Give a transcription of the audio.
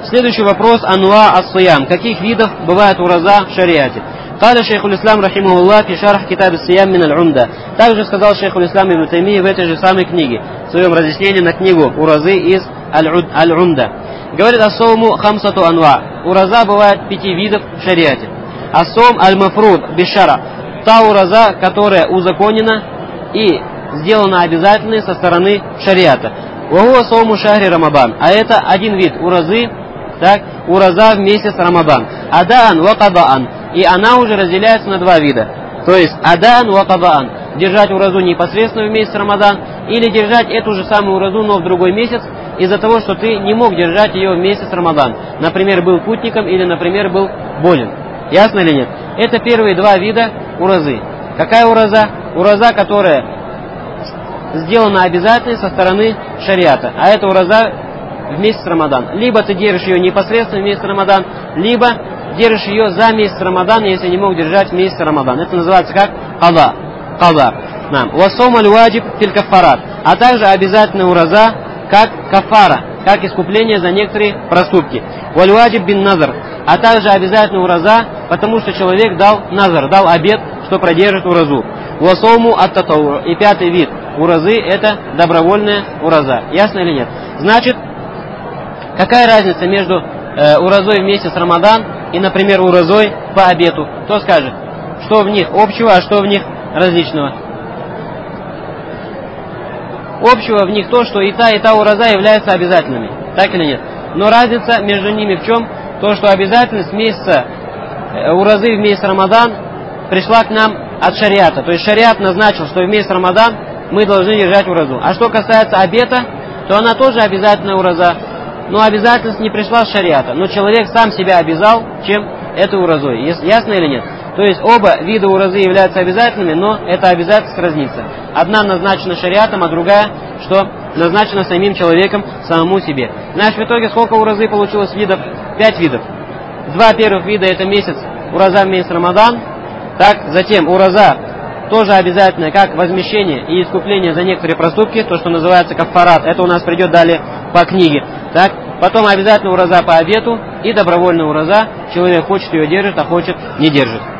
Следующий вопрос. Ануа ас-сиям. Каких видов бывает ураза в шариате? Каля шейху лислам рахимахуллах фи шарх китаб ас-сиям мин аль-умда. Также сказал шейху лислам ибн Таймия в этой же самой книге, в своем разъяснении на книгу уразы из аль-умда. Говорит: ас-сауму хамсату анва. Ураза бывает 5 видов в шариате. Ас-саум аль-мафруд бишара. Та ураза, которая узаконена и сделана обязательной со стороны шариата. Вахуа сауму шахри рамадан. А это один вид уразы, так, ураза в месяц Рамадан. Адаан ва кадаан. И она уже разделяется на 2 вида. То есть адаан ва кадаан. Держать уразу непосредственно в месяц Рамадан, или держать эту же самую уразу, но в другой месяц, из-за того, что ты не мог держать ее в месяц Рамадан. Например, был путником или, например, был болен. Ясно или нет? Это первые 2 вида уразы. Какая ураза? Ураза, которая сделана обязательной со стороны шариата. А это ураза в месяц Рамадан. Либо ты держишь ее непосредственно в месяц Рамадан, либо держишь ее за месяц Рамадан, если не мог держать в месяц Рамадан. Это называется как када. Вассом аль-ваджиб фил каффарат. А также обязательная ураза как кафара, как искупление за некоторые проступки. Валь-ваджиб бин назар. А также обязательная ураза, потому что человек дал назар, дал обет, что продержит уразу. Вассому ат-татавву. И 5-й вид уразы — это добровольная ураза. Ясно или нет? Значит, какая разница между уразой в месяц Рамадан и, например, уразой по обету? Кто скажет? Что в них общего, а что в них различного? Общего в них то, что и та ураза являются обязательными. Так или нет? Но разница между ними в чем? То, что обязательность месяца уразы в месяц Рамадан пришла к нам от шариата. То есть шариат назначил, что в месяц Рамадан мы должны держать уразу. А что касается обета, то она тоже обязательная ураза. Но обязательность не пришла с шариата. Но человек сам себя обязал, чем этой уразой. Ясно или нет? То есть оба вида уразы являются обязательными, но эта обязательность разнится. Одна назначена шариатом, а другая, что назначена самим человеком, самому себе. Значит, в итоге сколько уразы получилось видов? 5 видов. 2 первых вида — это месяц, ураза в месяц Рамадан. Так, затем ураза тоже обязательная, как возмещение и искупление за некоторые проступки, то, что называется каффарат. Это у нас придет далее по книге. Так, потом обязательно ураза по обету и добровольная ураза. Человек хочет ее держит, а хочет не держит.